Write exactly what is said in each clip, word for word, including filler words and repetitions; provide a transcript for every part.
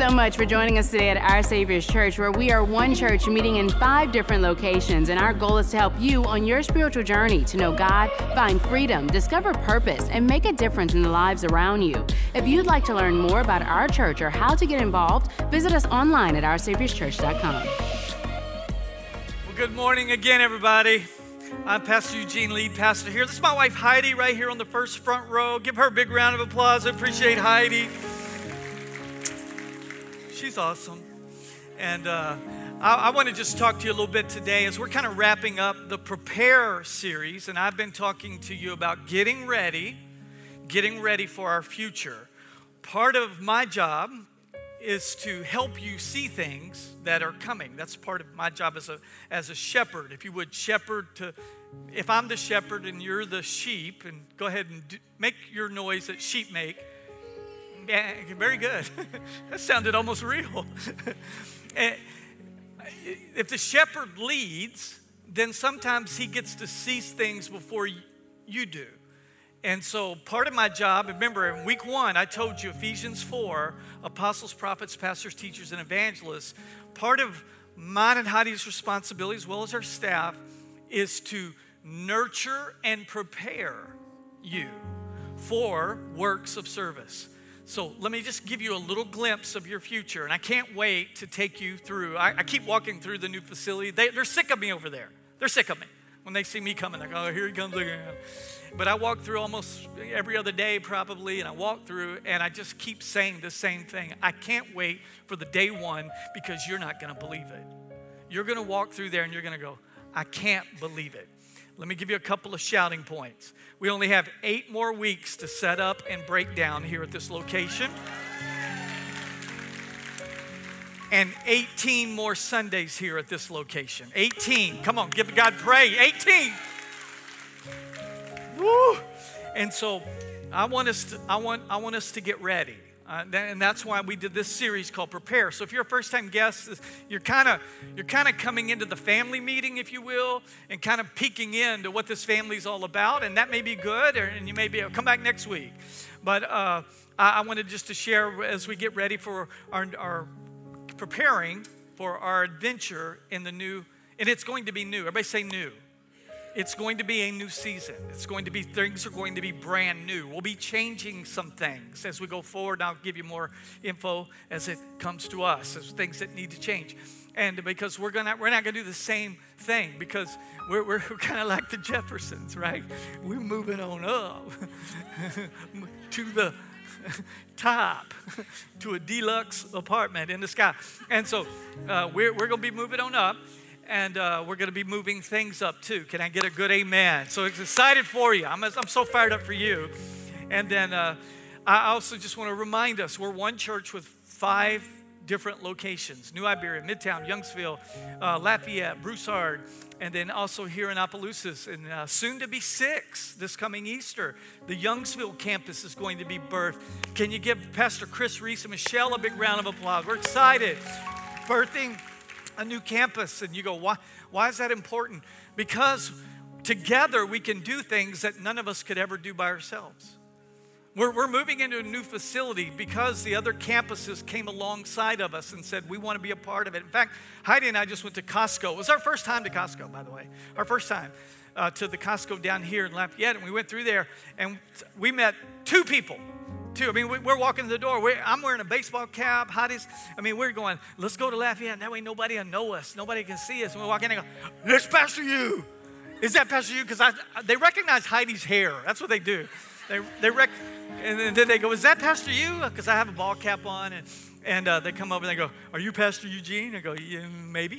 so much for joining us today at Our Savior's Church, where we are one church meeting in five different locations, and our goal is to help you on your spiritual journey to know God, find freedom, discover purpose, and make a difference in the lives around you. If you'd like to learn more about our church or how to get involved, visit us online at our saviors church dot com. Well, good morning again, everybody. I'm Pastor Eugene, lead pastor here. This is my wife, Heidi, right here on the first front row. Give her a big round of applause. I appreciate Heidi. She's awesome. And uh, I, I want to just talk to you a little bit today as we're kind of wrapping up the Prepare series. And I've been talking to you about getting ready, getting ready for our future. Part of my job is to help you see things that are coming. That's part of my job as a as a shepherd. If you would, shepherd to, if I'm the shepherd and you're the sheep, and go ahead and do, make your noise that sheep make. Yeah, very good. That sounded almost real. If the shepherd leads, then sometimes he gets to see things before you do. And so part of my job, remember in week one, I told you Ephesians four, apostles, prophets, pastors, teachers, and evangelists. Part of mine and Heidi's responsibility, as well as our staff, is to nurture and prepare you for works of service. So let me just give you a little glimpse of your future. And I can't wait to take you through. I, I keep walking through the new facility. They, they're sick of me over there. They're sick of me. When they see me coming, they go, oh, here he comes again. But I walk through almost every other day probably, and I walk through, and I just keep saying the same thing. I can't wait for the day one because you're not going to believe it. You're going to walk through there, and you're going to go, I can't believe it. Let me give you a couple of shouting points. We only have eight more weeks to set up and break down here at this location. And eighteen more Sundays here at this location. eighteen. Come on, give God praise. eighteen. Woo! And so I want us to, I want, I want us to get ready. Uh, and that's why we did this series called Prepare. So if you're a first-time guest, you're kind of you're kind of coming into the family meeting, if you will, and kind of peeking into what this family's all about. And that may be good, or, and you may be come back next week. But uh, I, I wanted just to share as we get ready for our, our preparing for our adventure in the new, and it's going to be new. Everybody say new. It's going to be a new season. It's going to be, things are going to be brand new. We'll be changing some things as we go forward. I'll give you more info as it comes to us, as things that need to change. And because we're gonna, we're not gonna do the same thing because we're, we're kind of like the Jeffersons, right? We're moving on up to the top, to a deluxe apartment in the sky. And so uh, we're, we're gonna be moving on up. And uh, we're going to be moving things up too. Can I get a good amen? So excited for you. I'm, I'm so fired up for you. And then uh, I also just want to remind us, we're one church with five different locations. New Iberia, Midtown, Youngsville, uh, Lafayette, Broussard, and then also here in Opelousas. And uh, soon to be six this coming Easter. The Youngsville campus is going to be birthed. Can you give Pastor Chris Reese and Michelle a big round of applause? We're excited. Birthing a new campus. And you go, why, why is that important? Because together we can do things that none of us could ever do by ourselves. We're, we're moving into a new facility because the other campuses came alongside of us and said, we want to be a part of it. In fact, Heidi and I just went to Costco. It was our first time to Costco, by the way. Our first time uh, to the Costco down here in Lafayette. And we went through there and we met two people. Too. I mean, we're walking to the door. We're, I'm wearing a baseball cap. Heidi's, I mean, we're going, let's go to Lafayette. That way nobody will know us. Nobody can see us. And we walk in and go, that's Pastor Yu. Is that Pastor Yu? Because I, they recognize Heidi's hair. That's what they do. They, they rec- and then they go, is that Pastor Yu? Because I have a ball cap on. And, and uh, they come over and they go, are you Pastor Eugene? I go, yeah, maybe.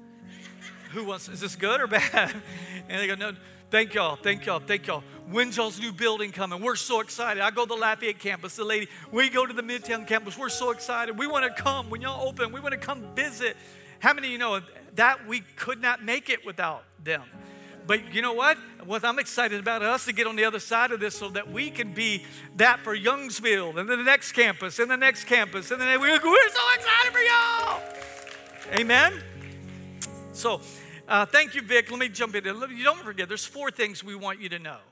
Who wants, is this good or bad? And they go, no. Thank y'all, thank y'all, thank y'all. When's y'all's new building coming? We're so excited. I go to the Lafayette campus, the lady, we go to the Midtown campus. We're so excited. We want to come when y'all open. We want to come visit. How many of you know that we could not make it without them? But you know what? What I'm excited about us to get on the other side of this so that we can be that for Youngsville and then the next campus and the next campus. And then we're, we're so excited for y'all. Amen? So, Uh, thank you, Vic. Let me jump in. You don't forget, there's four things we want you to know.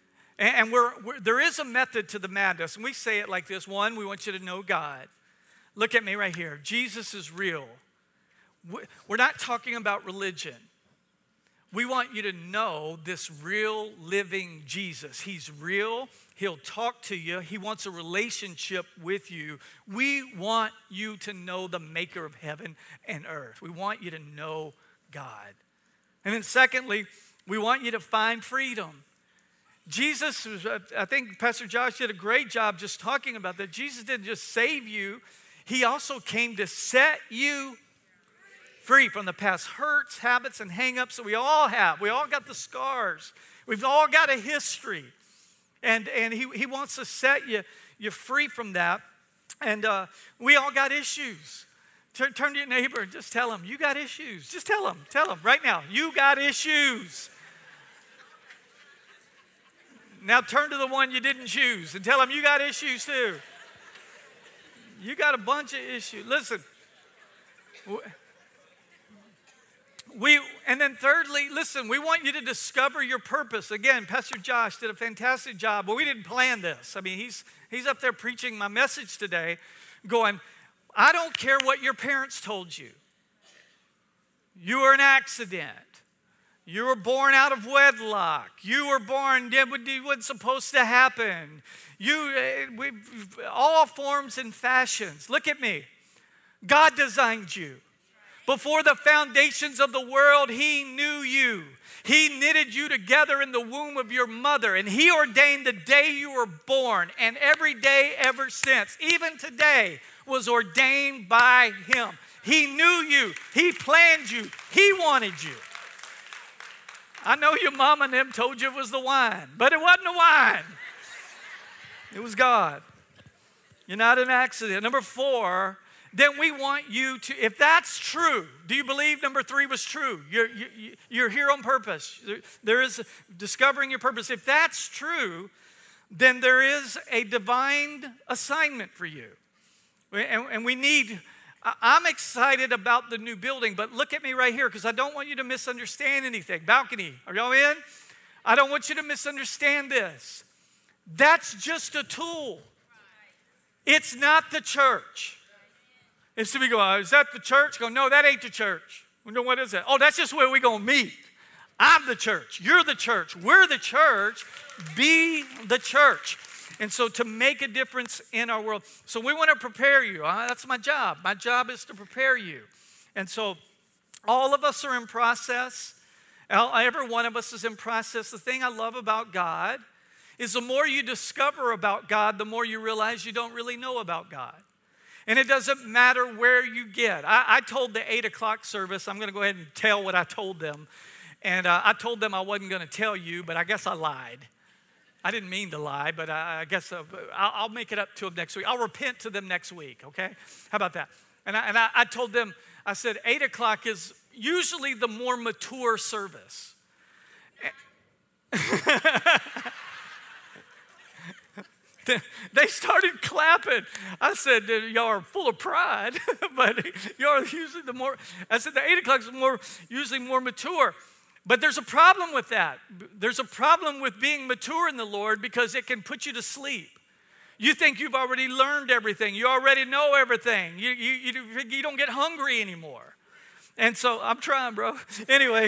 And, and we're, we're, there is a method to the madness. And we say it like this. One, we want you to know God. Look at me right here. Jesus is real. We're not talking about religion. We want you to know this real, living Jesus. He's real. He'll talk to you. He wants a relationship with you. We want you to know the maker of heaven and earth. We want you to know God. And then secondly, we want you to find freedom. Jesus, I think Pastor Josh did a great job just talking about that. Jesus didn't just save you. He also came to set you free from the past hurts, habits, and hang-ups that we all have. We all got the scars. We've all got a history. And, and he, he wants to set you, you free from that. And uh, we all got issues. Turn, turn to your neighbor and just tell them, you got issues. Just tell them, tell them right now, you got issues. Now turn to the one you didn't choose and tell them you got issues too. You got a bunch of issues. Listen. We, and then thirdly, listen, we want you to discover your purpose. Again, Pastor Josh did a fantastic job, but we didn't plan this. I mean, he's, he's up there preaching my message today going, I don't care what your parents told you. You were an accident. You were born out of wedlock. You were born, it wasn't supposed to happen. You, we, all forms and fashions. Look at me. God designed you. Before the foundations of the world, He knew you. He knitted you together in the womb of your mother, and He ordained the day you were born, and every day ever since, even today, was ordained by Him. He knew you. He planned you. He wanted you. I know your mom and them told you it was the wine, but it wasn't the wine. It was God. You're not an accident. Number four, then we want you to, if that's true, do you believe number three was true? You're, you're, you're here on purpose. There is discovering your purpose. If that's true, then there is a divine assignment for you. And, and we need, I'm excited about the new building, but look at me right here because I don't want you to misunderstand anything. Balcony, are y'all in? I don't want you to misunderstand this. That's just a tool. It's not the church. And so we go, oh, is that the church? Go, no, that ain't the church. We go, what is that? Oh, that's just where we're going to meet. I'm the church. You're the church. We're the church. Be the church. And so to make a difference in our world. So we want to prepare you. Uh, that's my job. My job is to prepare you. And so all of us are in process. Every one of us is in process. The thing I love about God is the more you discover about God, the more you realize you don't really know about God. And it doesn't matter where you get. I, I told the eight o'clock service, I'm going to go ahead and tell what I told them. And uh, I told them I wasn't going to tell you, but I guess I lied. I didn't mean to lie, but I, I guess uh, I'll, I'll make it up to them next week. I'll repent to them next week, okay? How about that? And I, and I, I told them, I said, eight o'clock is usually the more mature service. They started clapping. I said, y'all are full of pride, but y'all are usually the more, I said the eight o'clock is more, usually more mature. But there's a problem with that. There's a problem with being mature in the Lord because it can put you to sleep. You think you've already learned everything. You already know everything. You, you, you, you don't get hungry anymore. And so, I'm trying, bro. Anyway.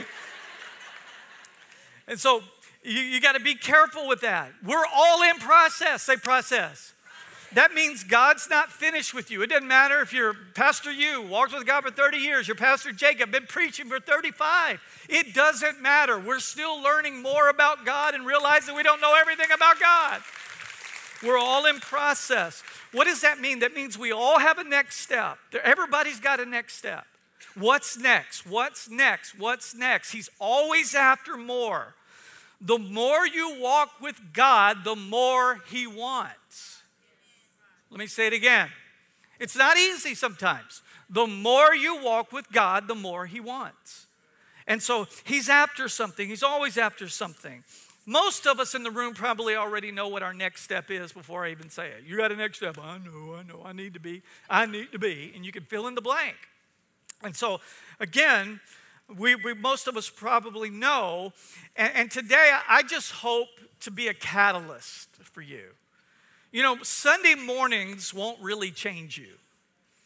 And so, You, you got to be careful with that. We're all in process. Say process. That means God's not finished with you. It doesn't matter if you're Pastor you, walked with God for thirty years, you're Pastor Jacob, been preaching for thirty-five. It doesn't matter. We're still learning more about God and realizing we don't know everything about God. We're all in process. What does that mean? That means we all have a next step. Everybody's got a next step. What's next? What's next? What's next? He's always after more. The more you walk with God, the more He wants. Let me say it again. It's not easy sometimes. The more you walk with God, the more He wants. And so He's after something. He's always after something. Most of us in the room probably already know what our next step is before I even say it. You got a next step. I know, I know, I need to be. I need to be. And you can fill in the blank. And so, again, We, we, most of us probably know, and, and today I just hope to be a catalyst for you. You know, Sunday mornings won't really change you.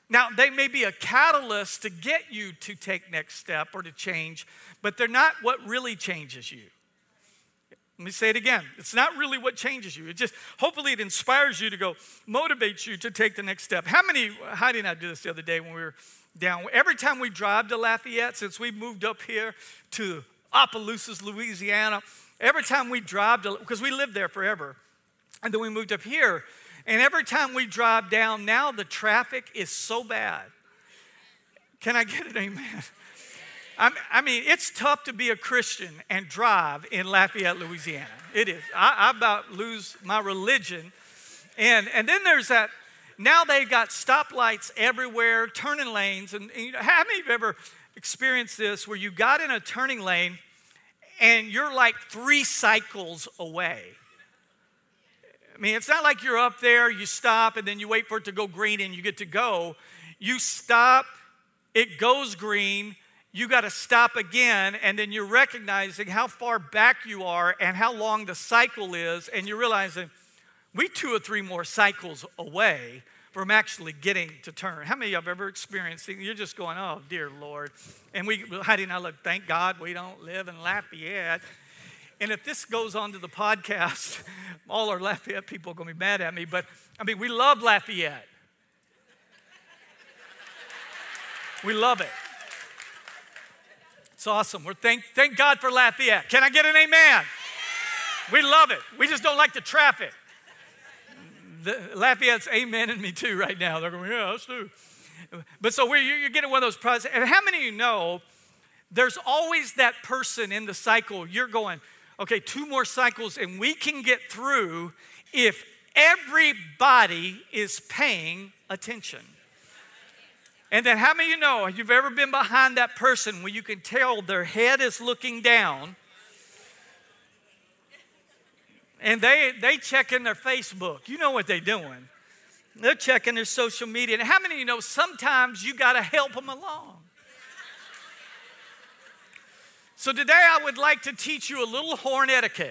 Now, they may be a catalyst to get you to take next step or to change, but they're not what really changes you. Let me say it again. It's not really what changes you. It just, hopefully it inspires you to go, motivates you to take the next step. How many, Heidi and I did this the other day when we were down. Every time we drive to Lafayette, since we moved up here to Opelousas, Louisiana, every time we drive to, because we lived there forever, and then we moved up here, and every time we drive down, now the traffic is so bad. Can I get an amen? I mean, it's tough to be a Christian and drive in Lafayette, Louisiana. It is. I, I about lose my religion. And, and then there's that, now they've got stoplights everywhere, turning lanes. And, and you know, how many of you have ever experienced this where you got in a turning lane and you're like three cycles away? I mean, it's not like you're up there, you stop, and then you wait for it to go green and you get to go. You stop, it goes green, you got to stop again, and then you're recognizing how far back you are and how long the cycle is, and you're realizing we two or three more cycles away from actually getting to turn. How many of you have ever experienced it? You're just going, oh, dear Lord. And we, Heidi and I look, thank God we don't live in Lafayette. And if this goes on to the podcast, all our Lafayette people are going to be mad at me, but I mean, we love Lafayette. We love it. It's awesome. We're thank, thank God for Lafayette. Can I get an amen? Amen? We love it. We just don't like the traffic. The, Lafayette's amening me too right now. They're going, yeah, that's true. But so we're, you're getting one of those projects. And how many of you know there's always that person in the cycle, you're going, okay, two more cycles and we can get through if everybody is paying attention. And then how many of you know, you've ever been behind that person where you can tell their head is looking down and they they checking their Facebook. You know what they're doing. They're checking their social media. And how many of you know sometimes you got to help them along? So today I would like to teach you a little horn etiquette.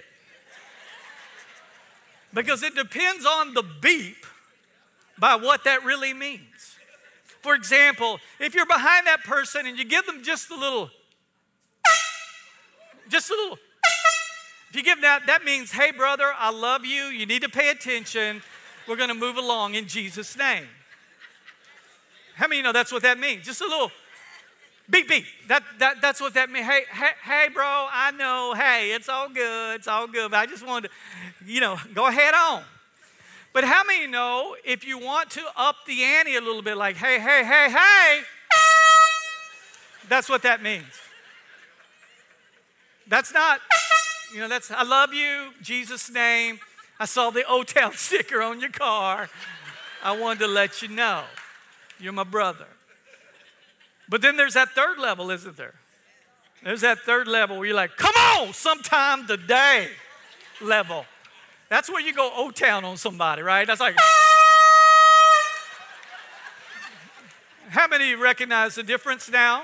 Because it depends on the beep by what that really means. For example, if you're behind that person and you give them just a little, just a little, if you give that, that means, hey brother, I love you, you need to pay attention, we're going to move along in Jesus' name. How many of you know that's what that means? Just a little beep, beep. That, that, that's what that means. Hey, hey, hey, bro, I know, hey, it's all good, it's all good, but I just wanted to, you know, go ahead on. But how many of you know if you want to up the ante a little bit, like, hey, hey, hey, hey, that's what that means. That's not, you know, that's, I love you, Jesus' name. I saw the O-Town sticker on your car. I wanted to let you know you're my brother. But then there's that third level, isn't there? There's that third level where you're like, come on, sometime today level. That's where you go O-Town on somebody, right? That's like, how many recognize the difference now?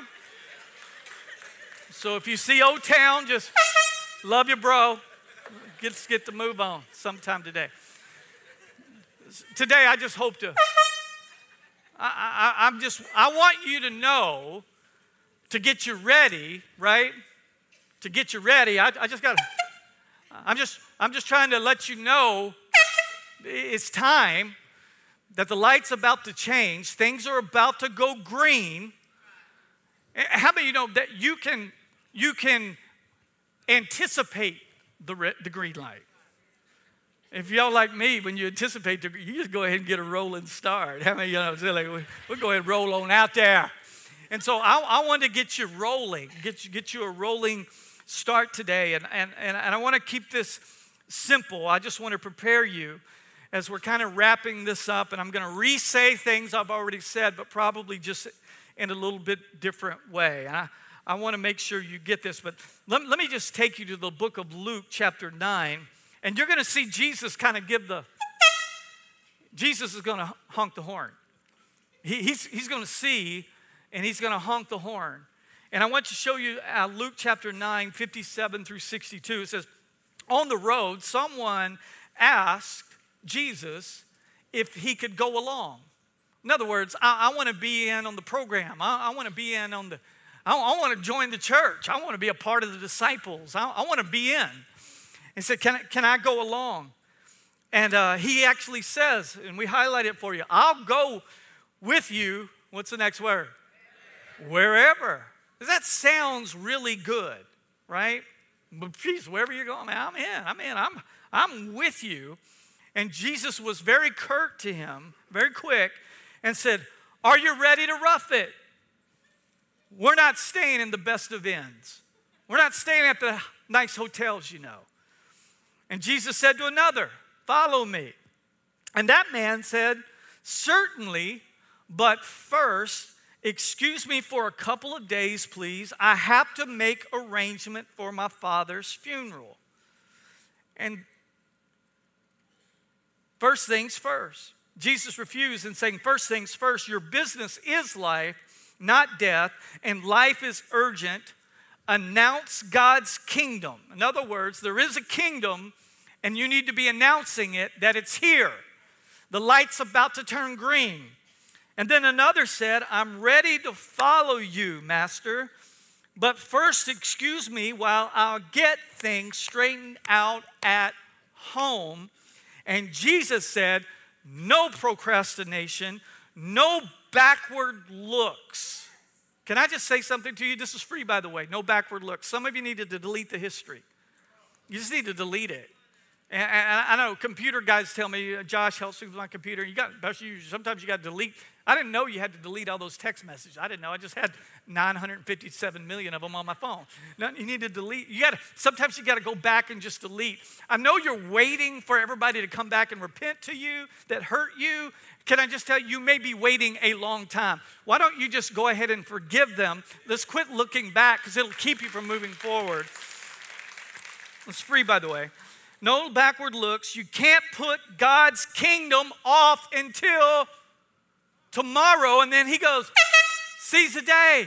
So if you see O-Town, just love your bro. Let's get the move on sometime today. Today, I just hope to, I, I, I'm just, I want you to know, to get you ready, right? To get you ready, I, I just got to, I'm just, I'm just trying to let you know it's time that the light's about to change. Things are about to go green. How many of you know that you can, you can anticipate the, red, the green light? If y'all like me, when you anticipate, the, you just go ahead and get a rolling start. How many of you know, so like, we'll go ahead and roll on out there. And so I, I want to get you rolling, get you, get you a rolling start today. And, and, and, and I want to keep this simple. I just want to prepare you as we're kind of wrapping this up. And I'm going to re-say things I've already said, but probably just in a little bit different way. I, I want to make sure you get this. But let, let me just take you to the book of Luke chapter nine. And you're going to see Jesus kind of give the, Jesus is going to honk the horn. He, he's he's going to see, and he's going to honk the horn. And I want to show you uh, Luke chapter nine, fifty-seven through sixty-two. It says, on the road, someone asked Jesus if he could go along. In other words, I, I want to be in on the program. I, I want to be in on the, I, I want to join the church. I want to be a part of the disciples. I, I want to be in. He said, can, can I go along? And uh, he actually says, and we highlight it for you, I'll go with you. What's the next word? Wherever. That sounds really good, right? But geez, wherever you're going, man, I'm in. I'm in. I'm, I'm with you. And Jesus was very curt to him, very quick, and said, are you ready to rough it? We're not staying in the best of inns. We're not staying at the nice hotels, you know. And Jesus said to another, follow me. And that man said, certainly, but first, excuse me for a couple of days, please. I have to make arrangement for my father's funeral. And first things first. Jesus refused and saying, first things first, your business is life, not death, and life is urgent. Announce God's kingdom. In other words, there is a kingdom, and you need to be announcing it, that it's here. The light's about to turn green. And then another said, I'm ready to follow you, Master, but first excuse me while I'll get things straightened out at home. And Jesus said, no procrastination, no backward looks. Can I just say something to you? This is free, by the way. No backward looks. Some of you needed to delete the history. You just need to delete it. And I know computer guys tell me, Josh helps me with my computer. You got, sometimes you got to delete. I didn't know you had to delete all those text messages. I didn't know. I just had nine hundred fifty-seven million of them on my phone. Now, you need to delete. You got to. Sometimes you got to go back and just delete. I know you're waiting for everybody to come back and repent to you that hurt you. Can I just tell you, you may be waiting a long time. Why don't you just go ahead and forgive them? Let's quit looking back because it'll keep you from moving forward. It's free, by the way. No backward looks. You can't put God's kingdom off until tomorrow. And then he goes, seize the day.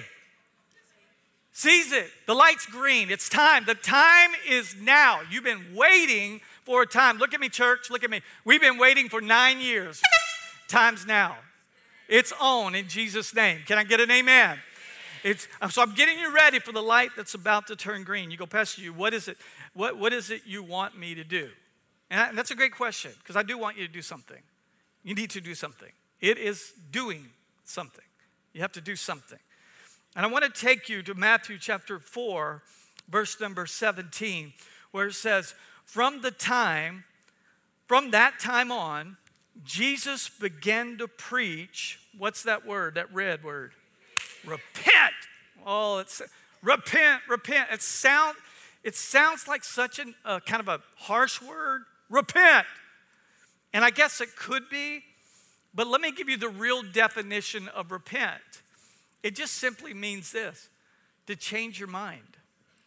Seize it. The light's green. It's time. The time is now. You've been waiting for a time. Look at me, church. Look at me. We've been waiting for nine years. Time's now. It's on in Jesus' name. Can I get an amen? It's, so I'm getting you ready for the light that's about to turn green. You go, Pastor, you, what is it? What, what is it you want me to do? And, I, and that's a great question, because I do want you to do something. You need to do something. It is doing something. You have to do something. And I want to take you to Matthew chapter four, verse number seventeen, where it says, from the time, from that time on, Jesus began to preach. What's that word, that red word? Repent. Oh, it's repent, repent. It sound, it sounds like such a uh, kind of a harsh word. Repent. And I guess it could be, but let me give you the real definition of repent. It just simply means this, to change your mind.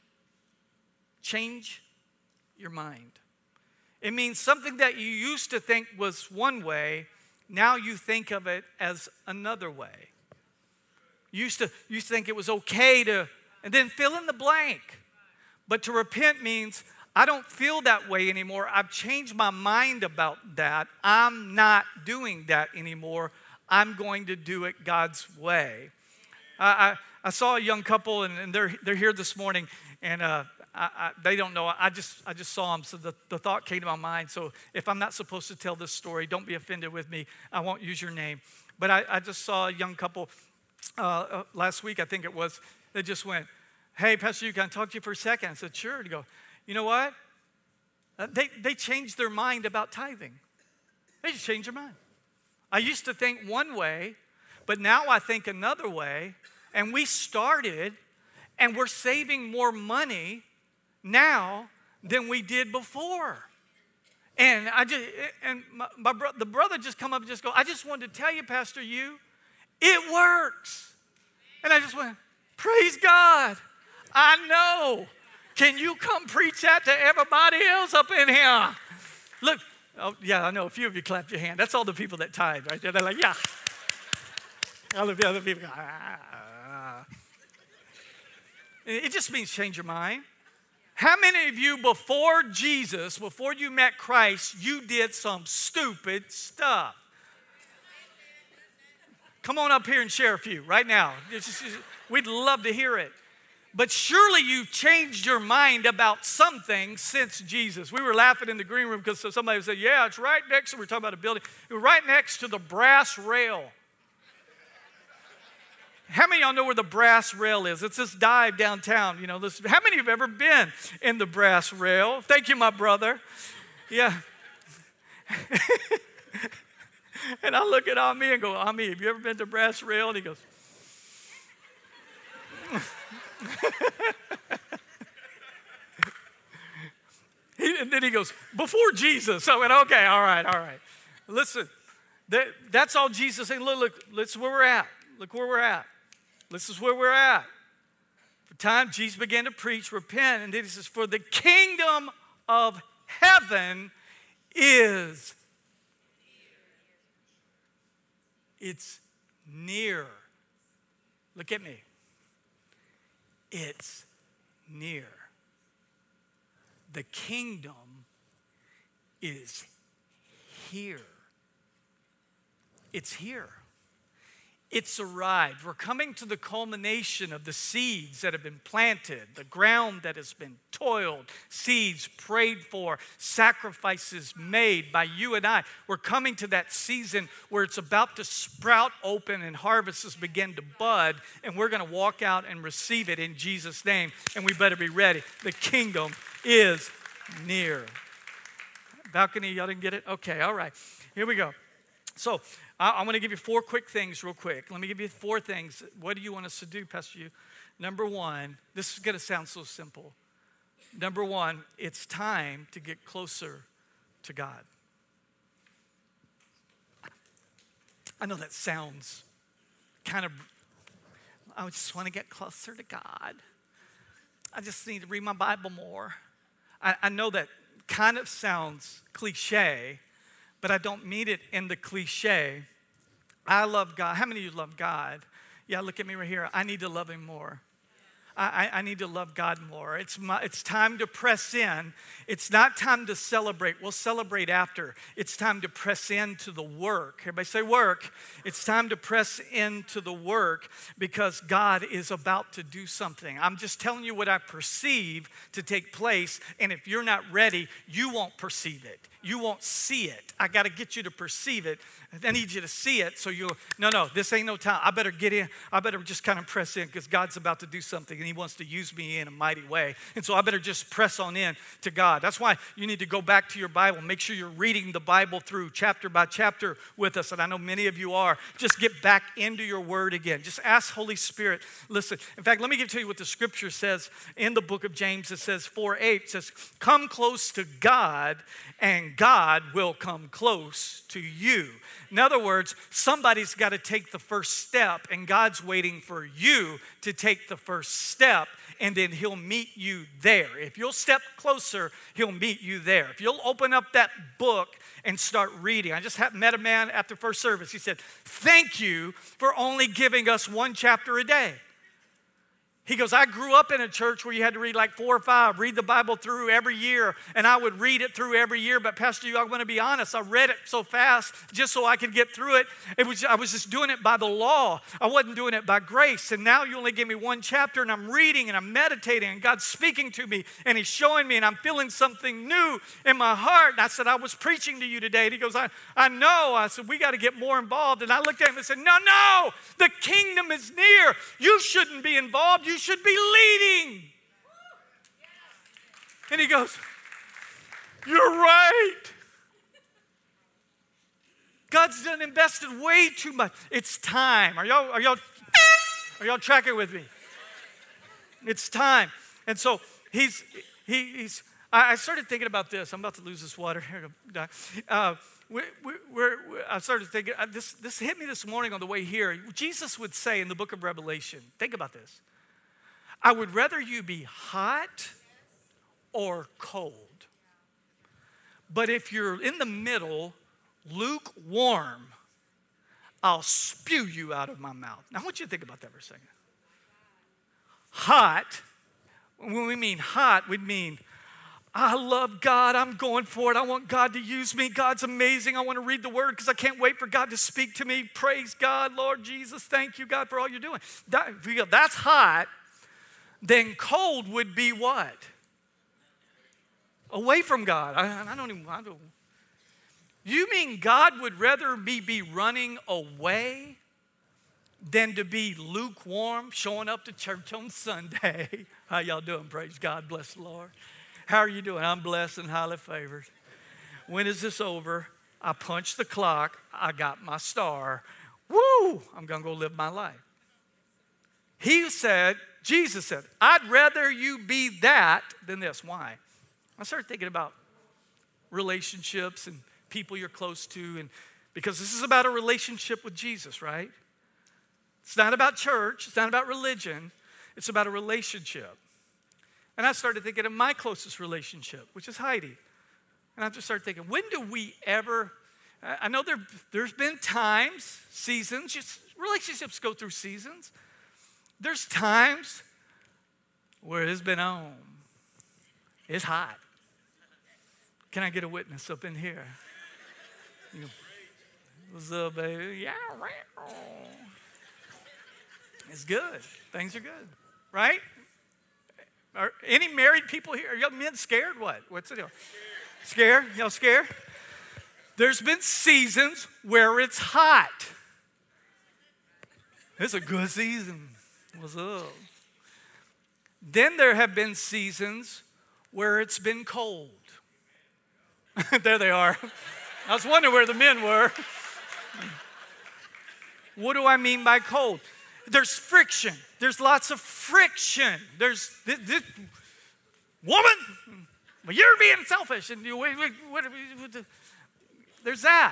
Change your mind. It means something that you used to think was one way, now you think of it as another way. You used to, you used to think it was okay to, and then fill in the blank. But to repent means, I don't feel that way anymore. I've changed my mind about that. I'm not doing that anymore. I'm going to do it God's way. I, I, I saw a young couple, and, and they're, they're here this morning, and uh, I, I, they don't know. I just, I just saw them, so the, the thought came to my mind. So if I'm not supposed to tell this story, don't be offended with me. I won't use your name. But I, I just saw a young couple uh, last week, I think it was. They just went, hey, Pastor, you can I talk to you for a second? I said, sure. To go, you know what? Uh, they, they changed their mind about tithing. They just changed their mind. I used to think one way, but now I think another way. And we started, and we're saving more money now than we did before. And I just, and my, my bro, the brother just come up and just go, I just wanted to tell you, Pastor, you, it works. And I just went, praise God. I know. Can you come preach that to everybody else up in here? Look, oh yeah, I know a few of you clapped your hand. That's all the people that tithe right there. They're like, yeah. All of the other people go, ah. It just means change your mind. How many of you before Jesus, before you met Christ, you did some stupid stuff? Come on up here and share a few right now. It's just, we'd love to hear it. But surely you've changed your mind about something since Jesus. We were laughing in the green room because somebody said, yeah, it's right next to, we were talking about a building, right next to the brass rail. How many of y'all know where the brass rail is? It's this dive downtown. You know, this, how many have ever been in the brass rail? Thank you, my brother. Yeah. And I look at Ami and go, Ami, have you ever been to brass rail? And he goes, he, and then he goes, before Jesus. I went, okay, all right, all right. Listen, that, that's all Jesus saying. Look, look, this is where we're at. Look where we're at. This is where we're at. For time, Jesus began to preach, repent, and then he says, for the kingdom of heaven is, it's near. Look at me. It's near. The kingdom is here. It's here. It's arrived. We're coming to the culmination of the seeds that have been planted, the ground that has been toiled, seeds prayed for, sacrifices made by you and I. We're coming to that season where it's about to sprout open and harvests begin to bud, and we're going to walk out and receive it in Jesus' name, and we better be ready. The kingdom is near. Balcony, y'all didn't get it? Okay, all right. Here we go. So, I'm going to give you four quick things real quick. Let me give you four things. What do you want us to do, Pastor Yu? Number one, this is going to sound so simple. Number one, it's time to get closer to God. I know that sounds kind of, I just want to get closer to God. I just need to read my Bible more. I, I know that kind of sounds cliche, but I don't mean it in the cliche. I love God. How many of you love God? Yeah, look at me right here. I need to love him more. I, I need to love God more. It's, my, it's time to press in. It's not time to celebrate. We'll celebrate after. It's time to press into the work. Everybody say work. It's time to press into the work because God is about to do something. I'm just telling you what I perceive to take place, and if you're not ready, you won't perceive it. You won't see it. I got to get you to perceive it. I need you to see it so you'll, no, no, this ain't no time. I better get in. I better just kind of press in because God's about to do something and he wants to use me in a mighty way. And so I better just press on in to God. That's why you need to go back to your Bible. Make sure you're reading the Bible through chapter by chapter with us. And I know many of you are. Just get back into your word again. Just ask Holy Spirit, listen. In fact, let me give to you what the scripture says in the book of James. It says four eight. It says, come close to God and God will come close to you. In other words, somebody's got to take the first step, and God's waiting for you to take the first step, and then he'll meet you there. If you'll step closer, he'll meet you there. If you'll open up that book and start reading. I just met a man after first service. He said, thank you for only giving us one chapter a day. He goes, I grew up in a church where you had to read like four or five, read the Bible through every year, and I would read it through every year. But Pastor, you, I'm going to be honest, I read it so fast just so I could get through it. It was I was just doing it by the law. I wasn't doing it by grace. And now you only give me one chapter, and I'm reading and I'm meditating, and God's speaking to me, and he's showing me, and I'm feeling something new in my heart. And I said, I was preaching to you today. And he goes, I, I know. I said, we got to get more involved. And I looked at him and said, no, no, the kingdom is near. You shouldn't be involved. You should be leading. And he goes, you're right. God's done invested way too much. It's time. Are y'all, are y'all, are y'all tracking with me? It's time. And so he's, he, he's, I started thinking about this. I'm about to lose this water. Uh, we, we, we're, I started thinking, uh, this, this hit me this morning on the way here. Jesus would say in the book of Revelation, think about this. I would rather you be hot or cold. But if you're in the middle, lukewarm, I'll spew you out of my mouth. Now, I want you to think about that for a second. Hot, when we mean hot, we mean I love God. I'm going for it. I want God to use me. God's amazing. I want to read the word because I can't wait for God to speak to me. Praise God, Lord Jesus. Thank you, God, for all you're doing. That, if you go, that's hot. Then cold would be what? Away from God. I, I don't even, I don't. You mean God would rather me be running away than to be lukewarm, showing up to church on Sunday? How y'all doing? Praise God. Bless the Lord. How are you doing? I'm blessed and highly favored. When is this over? I punched the clock. I got my star. Woo! I'm going to go live my life. He said, Jesus said, I'd rather you be that than this. Why? I started thinking about relationships and people you're close to, and because this is about a relationship with Jesus, right? It's not about church. It's not about religion. It's about a relationship. And I started thinking of my closest relationship, which is Heidi. And I just started thinking, when do we ever, I know there, there's been times, seasons, just relationships go through seasons. There's times where it's been on. It's hot. Can I get a witness up in here? You know, what's up, baby? Yeah, it's good. Things are good, right? Are any married people here? Are y'all men scared? What? What's the deal? Scared? Y'all scared? There's been seasons where it's hot. It's a good season. What's up? Then there have been seasons where it's been cold. There they are. I was wondering where the men were. What do I mean by cold? There's friction. There's lots of friction. There's this, this woman, well, you're being selfish. And you, what, what, what, there's that.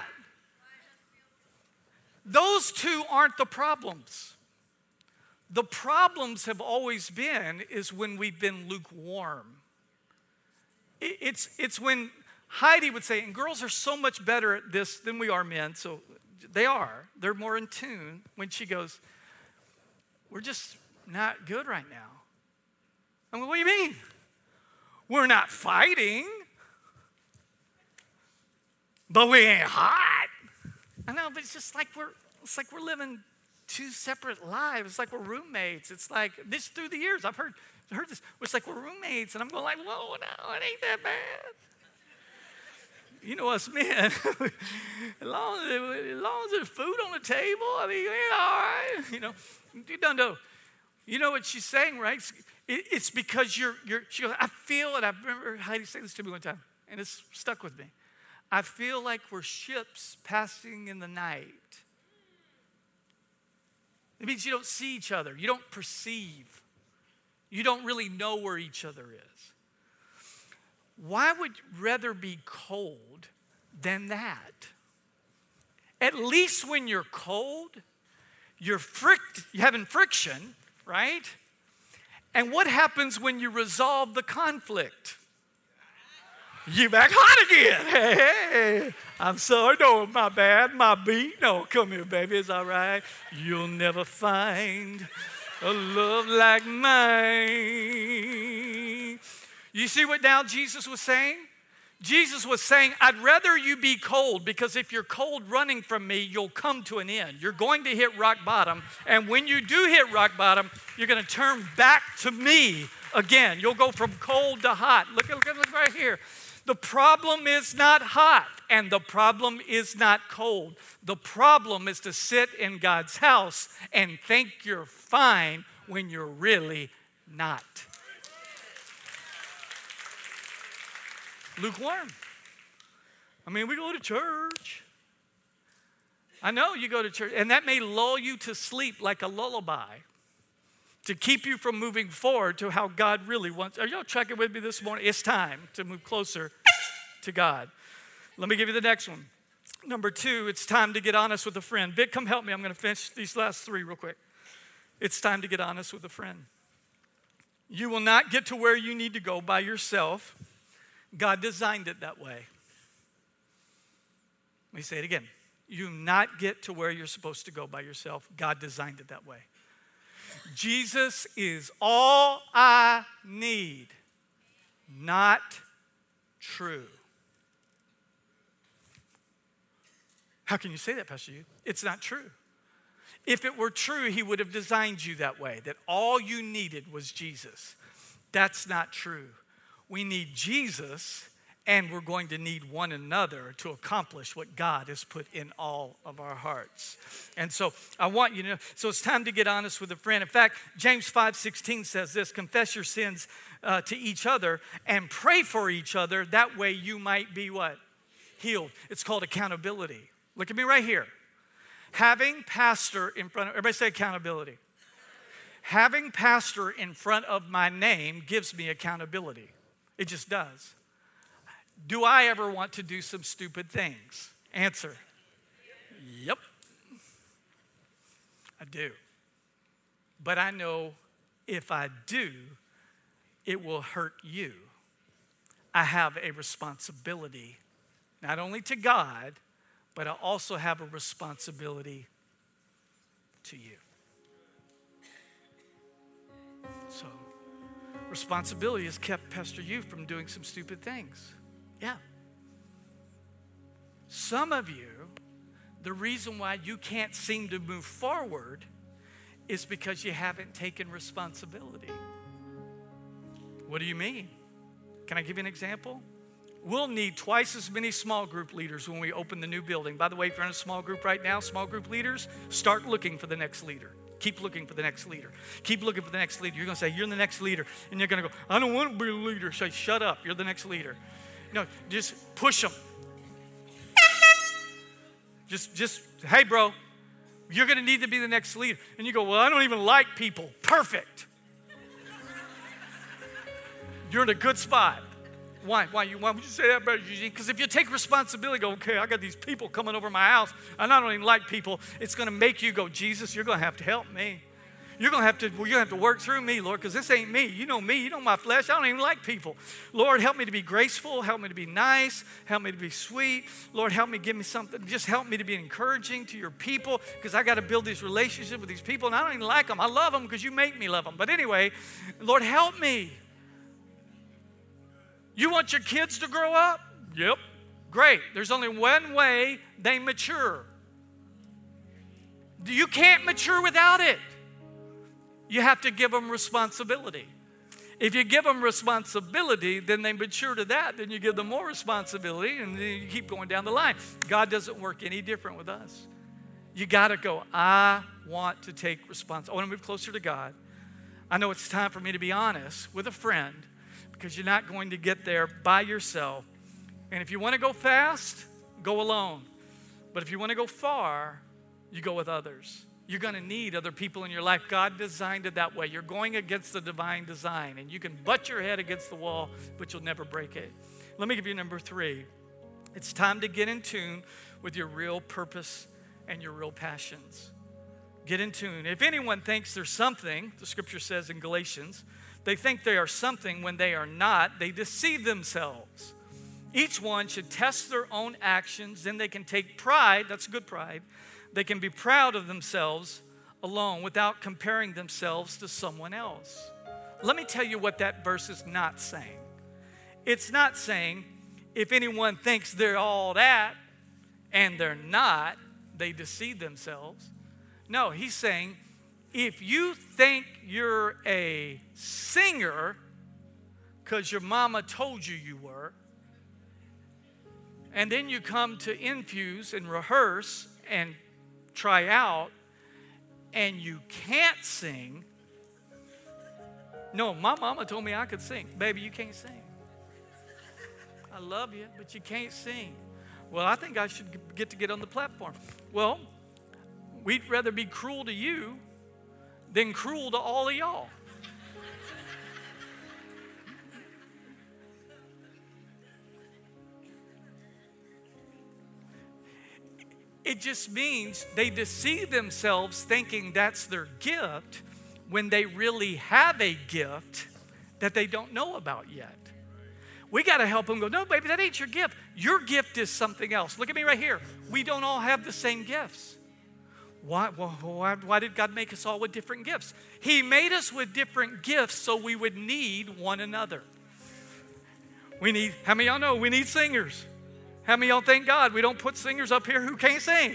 Those two aren't the problems. The problems have always been is when we've been lukewarm. It, it's, it's when Heidi would say, and girls are so much better at this than we are men, so they are. They're more in tune when she goes, we're just not good right now. I'm like, what do you mean? We're not fighting, but we ain't hot. I know, but it's just like we're it's like we're living two separate lives. It's like we're roommates. It's like this through the years. I've heard heard this. It's like we're roommates, and I'm going like, whoa, no, it ain't that bad. You know us men, as, long as, as long as there's food on the table, I mean, yeah, all right. You know, you don't know. You know what she's saying, right? It's, it, it's because you're, you're, she goes, I feel, and I remember Heidi saying this to me one time, and it's stuck with me. I feel like we're ships passing in the night. It means you don't see each other. You don't perceive. You don't really know where each other is. Why would you rather be cold than that? At least when you're cold, you're, frict, you're having friction, right? And what happens when you resolve the conflict? You back hot again. Hey, hey, I'm sorry. No, my bad. My beat. No, come here, baby. It's all right. You'll never find a love like mine. You see what now Jesus was saying? Jesus was saying, I'd rather you be cold, because if you're cold running from me, you'll come to an end. You're going to hit rock bottom. And when you do hit rock bottom, you're going to turn back to me again. You'll go from cold to hot. Look at, look at, look right here. The problem is not hot, and the problem is not cold. The problem is to sit in God's house and think you're fine when you're really not. Lukewarm. I mean, we go to church. I know you go to church, and that may lull you to sleep like a lullaby to keep you from moving forward to how God really wants. Are y'all tracking with me this morning? It's time to move closer to God. Let me give you the next one. Number two, it's time to get honest with a friend. Vic, come help me. I'm going to finish these last three real quick. It's time to get honest with a friend. You will not get to where you need to go by yourself. God designed it that way. Let me say it again. You not get to where you're supposed to go by yourself. God designed it that way. Jesus is all I need, not true. How can you say that, Pastor Hugh? It's not true. If it were true, he would have designed you that way, that all you needed was Jesus. That's not true. We need Jesus, and we're going to need one another to accomplish what God has put in all of our hearts. And so I want you to know, so it's time to get honest with a friend. In fact, James five sixteen says this, confess your sins uh, to each other and pray for each other. That way you might be what? Healed. It's called accountability. Look at me right here. Having pastor in front of, everybody say accountability. Having pastor in front of my name gives me accountability. It just does. Do I ever want to do some stupid things? Answer. Yep. I do. But I know if I do, it will hurt you. I have a responsibility, not only to God, but I also have a responsibility to you. So, responsibility has kept Pastor Hugh from doing some stupid things. Yeah. Some of you, the reason why you can't seem to move forward is because you haven't taken responsibility. What do you mean? Can I give you an example? We'll need twice as many small group leaders when we open the new building. By the way, if you're in a small group right now, small group leaders, start looking for the next leader. Keep looking for the next leader. Keep looking for the next leader. You're going to say, you're the next leader. And you're going to go, I don't want to be a leader. Say, shut up. You're the next leader. No, just push them. Just, just, hey, bro, you're going to need to be the next leader. And you go, well, I don't even like people. Perfect. You're in a good spot. Why? Why, you, why would you say that about Eugene? Because if you take responsibility, go, okay, I got these people coming over my house, and I don't even like people, it's going to make you go, Jesus, you're going to have to help me. You're going to have to, well, you're going to have to work through me, Lord, because this ain't me. You know me. You know my flesh. I don't even like people. Lord, help me to be graceful. Help me to be nice. Help me to be sweet. Lord, help me, give me something. Just help me to be encouraging to your people, because I got to build these relationships with these people, and I don't even like them. I love them because you make me love them. But anyway, Lord, help me. You want your kids to grow up? Yep. Great. There's only one way they mature. You can't mature without it. You have to give them responsibility. If you give them responsibility, then they mature to that. Then you give them more responsibility, and then you keep going down the line. God doesn't work any different with us. You got to go, I want to take responsibility. I want to move closer to God. I know it's time for me to be honest with a friend, because you're not going to get there by yourself. And if you want to go fast, go alone. But if you want to go far, you go with others. You're going to need other people in your life. God designed it that way. You're going against the divine design, and you can butt your head against the wall, but you'll never break it. Let me give you number three. It's time to get in tune with your real purpose and your real passions. Get in tune. If anyone thinks there's something, the scripture says in Galatians, they think they are something when they are not. They deceive themselves. Each one should test their own actions. Then they can take pride. That's good pride. They can be proud of themselves alone without comparing themselves to someone else. Let me tell you what that verse is not saying. It's not saying if anyone thinks they're all that and they're not, they deceive themselves. No, he's saying, if you think you're a singer because your mama told you you were, and then you come to infuse and rehearse and try out, and you can't sing, no, my mama told me I could sing. Baby, you can't sing. I love you, but you can't sing. Well, I think I should get to get on the platform. Well, we'd rather be cruel to you than cruel to all of y'all. It just means they deceive themselves thinking that's their gift when they really have a gift that they don't know about yet. We got to help them go, no, baby, that ain't your gift. Your gift is something else. Look at me right here. We don't all have the same gifts. Why, why, why did God make us all with different gifts? He made us with different gifts so we would need one another. We need, how many of y'all know we need singers? How many of y'all thank God we don't put singers up here who can't sing?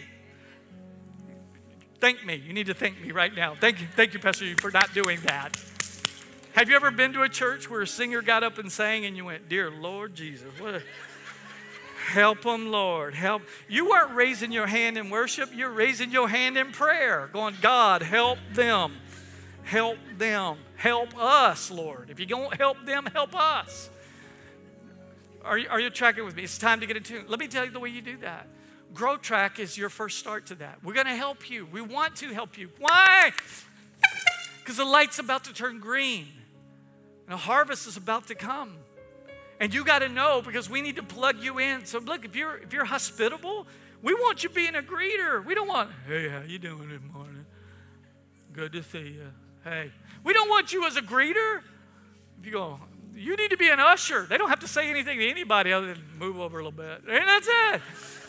Thank me. You need to thank me right now. Thank you, thank you, Pastor, for not doing that. Have you ever been to a church where a singer got up and sang and you went, dear Lord Jesus, what a, help them, Lord, help. You weren't raising your hand in worship. You're raising your hand in prayer, going, God, help them. Help them. Help us, Lord. If you don't help them, help us. Are you, are you tracking with me? It's time to get in tune. Let me tell you the way you do that. Grow Track is your first start to that. We're going to help you. We want to help you. Why? Because the light's about to turn green. And a harvest is about to come. And you got to know, because we need to plug you in. So look, if you're if you're hospitable, we want you being a greeter. We don't want, hey, how you doing this morning? Good to see you. Hey. We don't want you as a greeter. If you go, you need to be an usher. They don't have to say anything to anybody other than move over a little bit. And that's it.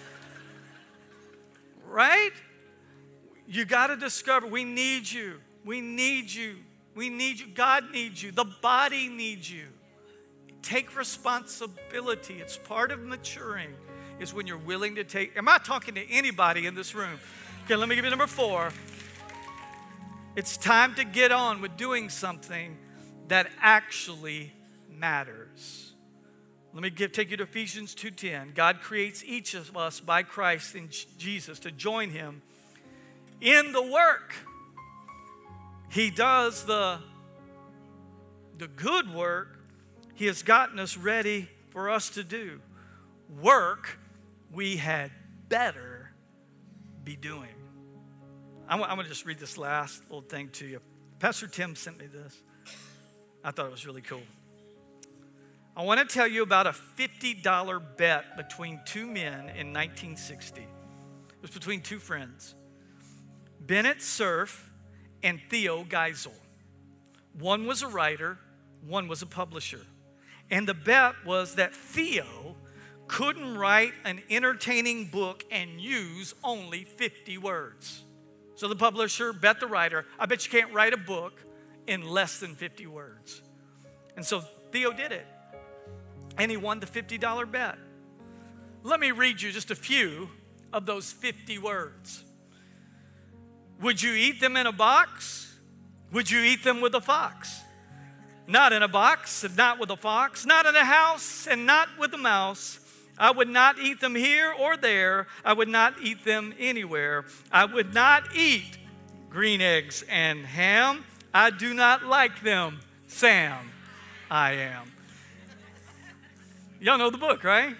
Right? You got to discover, we need you. We need you. We need you. God needs you. The body needs you. Take responsibility. It's part of maturing, is when you're willing to take. Am I talking to anybody in this room? Okay, let me give you number four. It's time to get on with doing something that actually matters. Let me give, take you to Ephesians two ten. God creates each of us by Christ in Jesus to join him in the work. He does the, the good work he has gotten us ready for us to do. Work we had better be doing. I'm, I'm going to just read this last little thing to you. Pastor Tim sent me this. I thought it was really cool. I want to tell you about a fifty dollar bet between two men in nineteen sixty. It was between two friends, Bennett Cerf and Theo Geisel. One was a writer, one was a publisher. And the bet was that Theo couldn't write an entertaining book and use only fifty words. So the publisher bet the writer, I bet you can't write a book in less than fifty words. And so Theo did it. And he won the fifty dollar bet. Let me read you just a few of those fifty words. Would you eat them in a box? Would you eat them with a fox? Not in a box and not with a fox. Not in a house and not with a mouse. I would not eat them here or there. I would not eat them anywhere. I would not eat green eggs and ham. I do not like them. Sam, I am. Y'all know the book, right?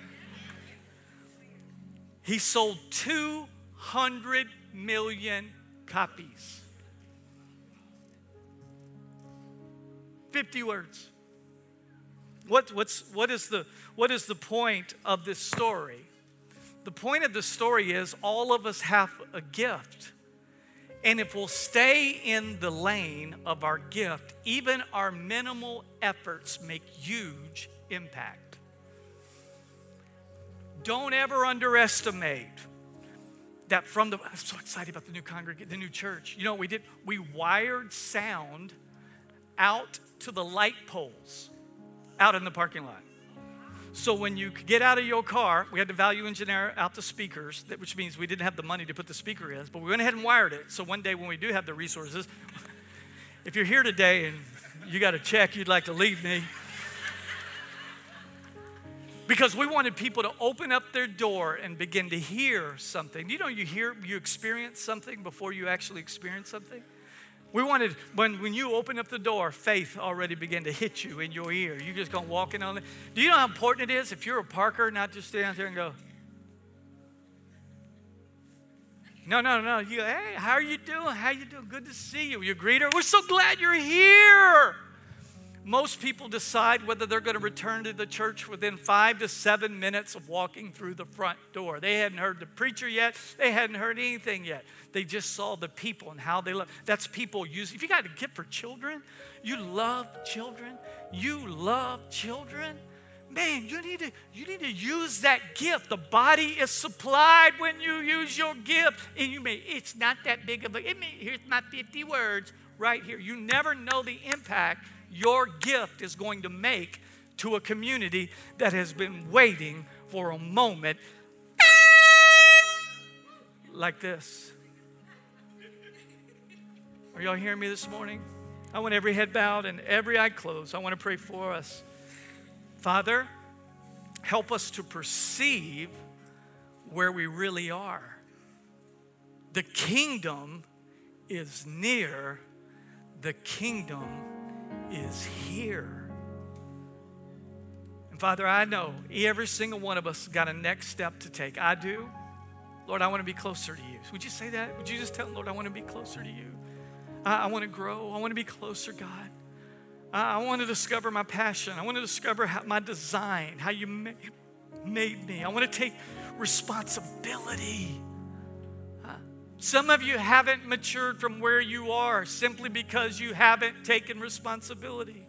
He sold two hundred million copies. fifty words. What, what's, what, is the, what is the point of this story? The point of the story is all of us have a gift. And if we'll stay in the lane of our gift, even our minimal efforts make huge impact. Don't ever underestimate that from the, I'm so excited about the new congregation, the new church. You know what we did? We wired sound out to the light poles out in the parking lot. So when you get out of your car, we had to value engineer out the speakers, which means we didn't have the money to put the speaker in, but we went ahead and wired it. So one day when we do have the resources, if you're here today and you got a check you'd like to leave me, because we wanted people to open up their door and begin to hear something. You know, you hear, you experience something before you actually experience something. We wanted, when, when you open up the door, faith already began to hit you in your ear. You're just going walking on it. Do you know how important it is if you're a parker, not just stand out there and go, no, no, no. You go, hey, how are you doing? How you doing? Good to see you. You greet her. We're so glad you're here. Most people decide whether they're going to return to the church within five to seven minutes of walking through the front door. They hadn't heard the preacher yet. They hadn't heard anything yet. They just saw the people and how they love. That's people use. If you got a gift for children, you love children. You love children. Man, you need to you need to use that gift. The body is supplied when you use your gift. And you may, it's not that big of a, it may, here's my fifty words right here. You never know the impact your gift is going to make to a community that has been waiting for a moment like this. Are y'all hearing me this morning? I want every head bowed and every eye closed. I want to pray for us. Father, help us to perceive where we really are. The kingdom is near. The kingdom is here. And Father, I know every single one of us got a next step to take. I do. Lord, I want to be closer to you. Would you say that? Would you just tell them, Lord, I want to be closer to you. I, I want to grow. I want to be closer, God. I, I want to discover my passion. I want to discover how, my design, how you ma- made me. I want to take responsibility. Uh, some of you haven't matured from where you are simply because you haven't taken responsibility.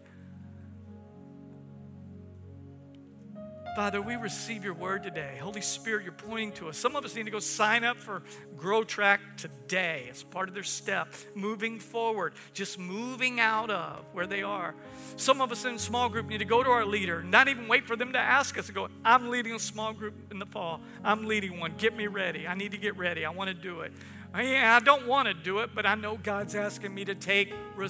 Father, we receive your word today. Holy Spirit, you're pointing to us. Some of us need to go sign up for Grow Track today as part of their step, moving forward, just moving out of where they are. Some of us in small group need to go to our leader, not even wait for them to ask us to go, I'm leading a small group in the fall. I'm leading one. Get me ready. I need to get ready. I want to do it. I don't want to do it, but I know God's asking me to take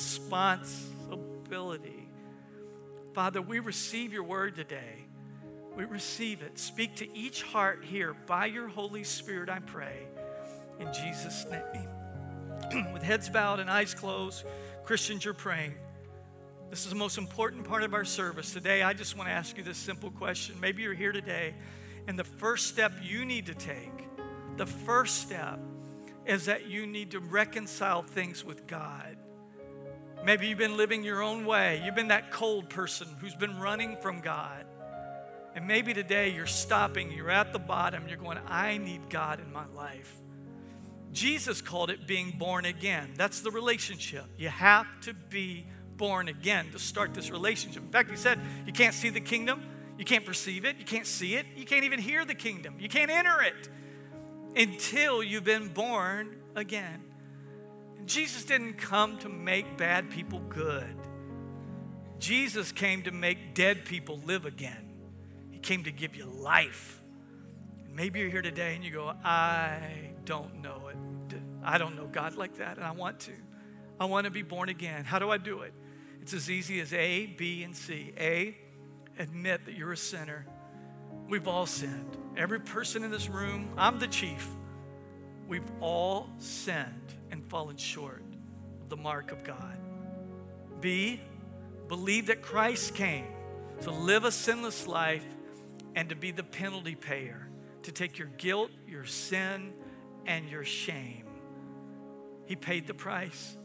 responsibility. Father, we receive your word today. We receive it. Speak to each heart here by your Holy Spirit, I pray. In Jesus' name. With heads bowed and eyes closed, Christians, you're praying. This is the most important part of our service. Today, I just want to ask you this simple question. Maybe you're here today, and the first step you need to take, the first step is that you need to reconcile things with God. Maybe you've been living your own way. You've been that cold person who's been running from God. And maybe today you're stopping, you're at the bottom, you're going, I need God in my life. Jesus called it being born again. That's the relationship. You have to be born again to start this relationship. In fact, he said, you can't see the kingdom, you can't perceive it, you can't see it, you can't even hear the kingdom, you can't enter it until you've been born again. And Jesus didn't come to make bad people good. Jesus came to make dead people live again. Came to give you life. And maybe you're here today and you go, I don't know it. I don't know God like that, and I want to. I want to be born again. How do I do it? It's as easy as A, B, and C. A, admit that you're a sinner. We've all sinned. Every person in this room, I'm the chief. We've all sinned and fallen short of the mark of God. B, believe that Christ came to live a sinless life and to be the penalty payer, to take your guilt, your sin, and your shame. He paid the price.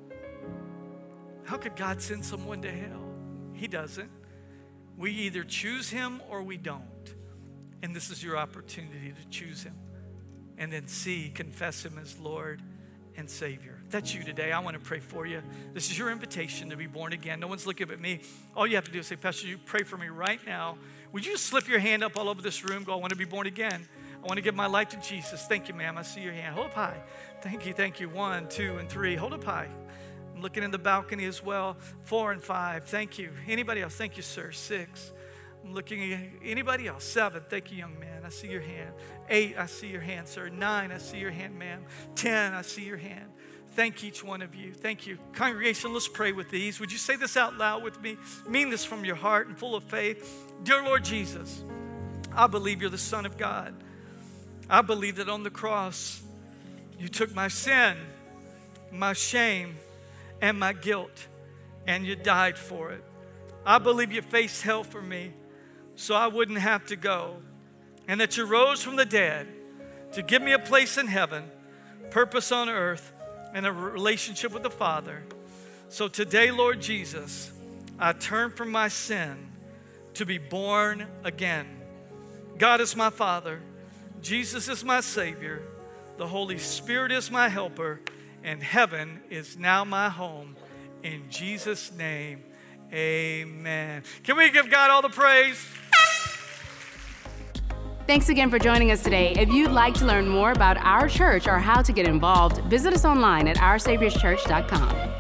How could God send someone to hell? He doesn't. We either choose him or we don't. And this is your opportunity to choose him. And then C, confess him as Lord and Savior. If that's you today, I want to pray for you. This is your invitation to be born again. No one's looking at me. All you have to do is say, Pastor, you pray for me right now. Would you just slip your hand up all over this room? Go, I want to be born again. I want to give my life to Jesus. Thank you, ma'am. I see your hand. Hold up high. Thank you, thank you. One, two, and three. Hold up high. I'm looking in the balcony as well. Four and five. Thank you. Anybody else? Thank you, sir. Six. I'm looking at anybody else. Seven. Thank you, young man. I see your hand. Eight. I see your hand, sir. Nine. I see your hand, ma'am. Ten. I see your hand. Thank each one of you. Thank you. Congregation, let's pray with these. Would you say this out loud with me? Mean this from your heart and full of faith. Dear Lord Jesus, I believe you're the Son of God. I believe that on the cross, you took my sin, my shame, and my guilt, and you died for it. I believe you faced hell for me so I wouldn't have to go, and that you rose from the dead to give me a place in heaven, purpose on earth, and a relationship with the Father. So today, Lord Jesus, I turn from my sin to be born again. God is my Father. Jesus is my Savior. The Holy Spirit is my helper. And heaven is now my home. In Jesus' name, amen. Can we give God all the praise? Thanks again for joining us today. If you'd like to learn more about our church or how to get involved, visit us online at our saviors church dot com.